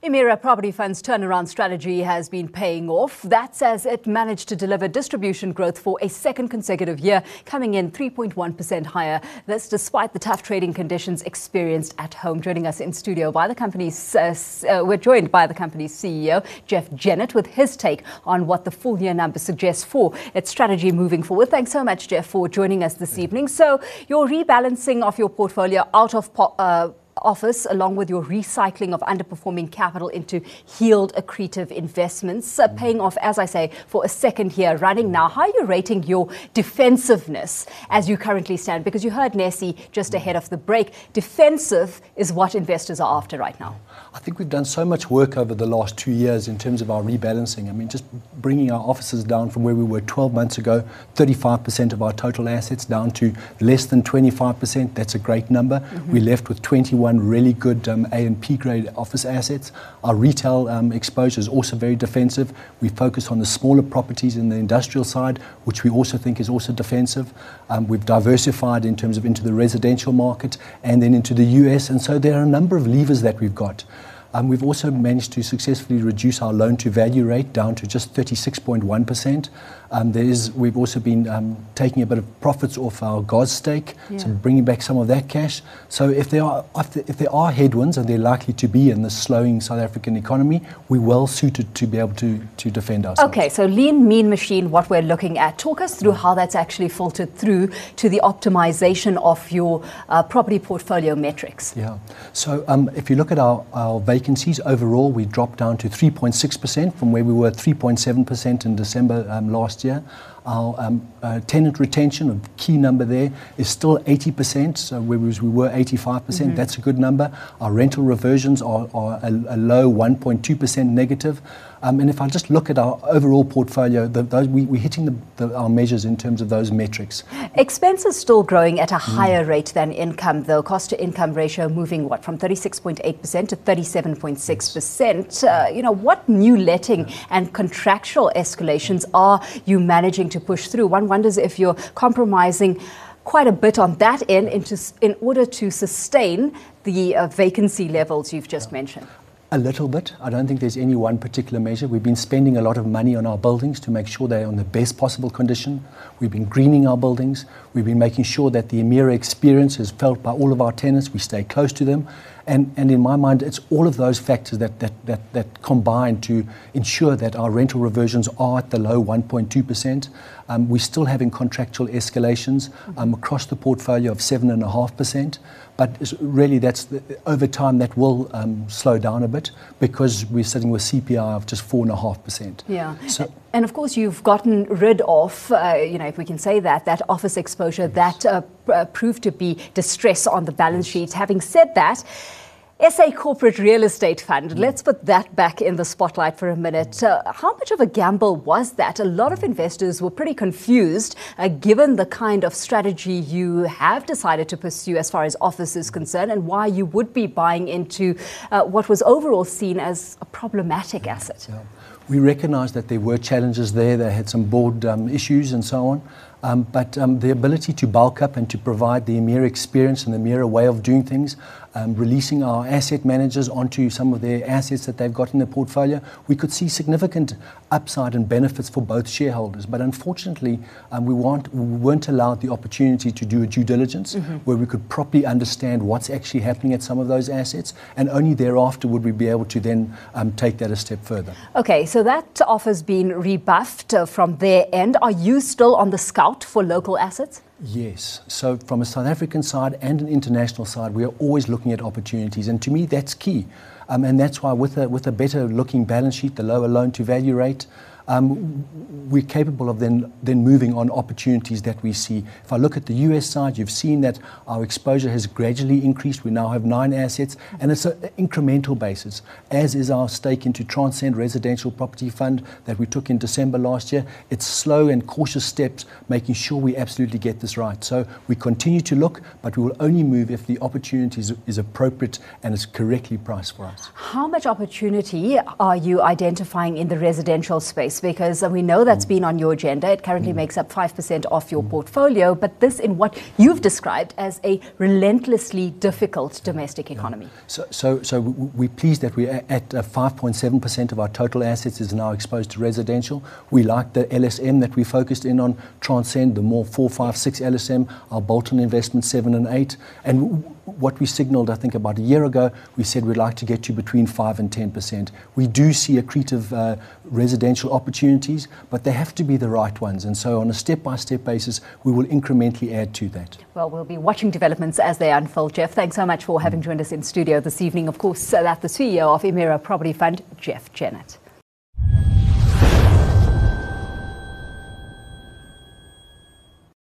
Emira Property Fund's turnaround strategy has been paying off. That's as it managed to deliver distribution growth for a second consecutive year, coming in 3.1% higher. This despite the tough trading conditions experienced at home. Joining us in studio by the company's, we're joined by the company's CEO, Jeff Jennett, with his take on what the full year numbers suggest for its strategy moving forward. Thanks so much, Jeff, for joining us this evening. So your rebalancing of your portfolio out of office, along with your recycling of underperforming capital into yield accretive investments, paying off, as I say, for a second year running now. How are you rating your defensiveness as you currently stand? Because you heard Nessie just ahead of the break. Defensive is what investors are after right now. I think we've done so much work over the last 2 years in terms of our rebalancing. I mean, just bringing our offices down from where we were 12 months ago, 35% of our total assets down to less than 25%. That's a great number. We left with 21 really good A and P grade office assets. Our retail exposure is also very defensive. We focus on the smaller properties in the industrial side, which we also think is also defensive. We've diversified in terms of into the residential market and then into the US. And so there are a number of levers that we've got. We've also managed to successfully reduce our loan-to-value rate down to just 36.1%. We've also been taking a bit of profits off our GOZ stake, so bringing back some of that cash. So if there are headwinds, and they're likely to be in the slowing South African economy, we're well suited to be able to defend ourselves. Okay, so lean, mean machine, what we're looking at. Talk us through how that's actually filtered through to the optimization of your property portfolio metrics. Yeah, so if you look at our vacancies overall, we dropped down to 3.6% from where we were 3.7% in December last year. Our tenant retention, a key number there, is still 80%, so whereas we were 85%, that's a good number. Our rental reversions are a low 1.2% negative. And if I just look at our overall portfolio, we're hitting our measures in terms of those metrics. Expenses still growing at a higher rate than income, though. Cost to income ratio moving, from 36.8% to 37.6%. What new letting and contractual escalations are you managing to push through? One wonders if you're compromising quite a bit on that end in order to sustain the vacancy levels you've just mentioned. A little bit. I don't think there's any one particular measure. We've been spending a lot of money on our buildings to make sure they're in the best possible condition. We've been greening our buildings. We've been making sure that the Emira experience is felt by all of our tenants. We stay close to them. And in my mind, it's all of those factors that combine to ensure that our rental reversions are at the low 1.2%. We're still having contractual escalations across the portfolio of 7.5%. But really, over time, that will slow down a bit because we're sitting with CPI of just 4.5%. Yeah. And of course, you've gotten rid of, if we can say that office exposure that proved to be distress on the balance sheet. Having said that, SA Corporate Real Estate Fund, let's put that back in the spotlight for a minute. How much of a gamble was that? A lot of investors were pretty confused given the kind of strategy you have decided to pursue as far as office is concerned and why you would be buying into what was overall seen as a problematic asset. Yeah. We recognise that there were challenges there. They had some board issues and so on. But the ability to bulk up and to provide the Emira experience and the Emira way of doing things, releasing our asset managers onto some of their assets that they've got in their portfolio, we could see significant upside and benefits for both shareholders. But unfortunately, we weren't allowed the opportunity to do a due diligence where we could properly understand what's actually happening at some of those assets, and only thereafter would we be able to then take that a step further. Okay, so that offer's been rebuffed from their end. Are you still on the scout for local assets? Yes. So from a South African side and an international side, we are always looking at opportunities. And to me, that's key. And that's why with a better looking balance sheet, the lower loan to value rate, we're capable of then moving on opportunities that we see. If I look at the US side, you've seen that our exposure has gradually increased. We now have 9 assets, and it's an incremental basis, as is our stake into Transcend Residential Property Fund that we took in December last year. It's slow and cautious steps, making sure we absolutely get this right. So we continue to look, but we will only move if the opportunity is appropriate and is correctly priced for us. How much opportunity are you identifying in the residential space? curious because we know that's been on your agenda. It currently makes up 5% of your portfolio, but this in what you've described as a relentlessly difficult domestic economy. So we're pleased that we're at 5.7% of our total assets is now exposed to residential. We like the LSM that we focused in on, Transcend, the more 4, 5, 6 LSM, our Bolton investment 7 and 8. And what we signaled, I think, about a year ago, we said we'd like to get to between 5 and 10%. We do see accretive residential opportunities, but they have to be the right ones. And so on a step-by-step basis, we will incrementally add to that. Well, we'll be watching developments as they unfold. Jeff, thanks so much for having joined us in studio this evening. Of course, that's the CEO of Emira Property Fund, Jeff Jennett.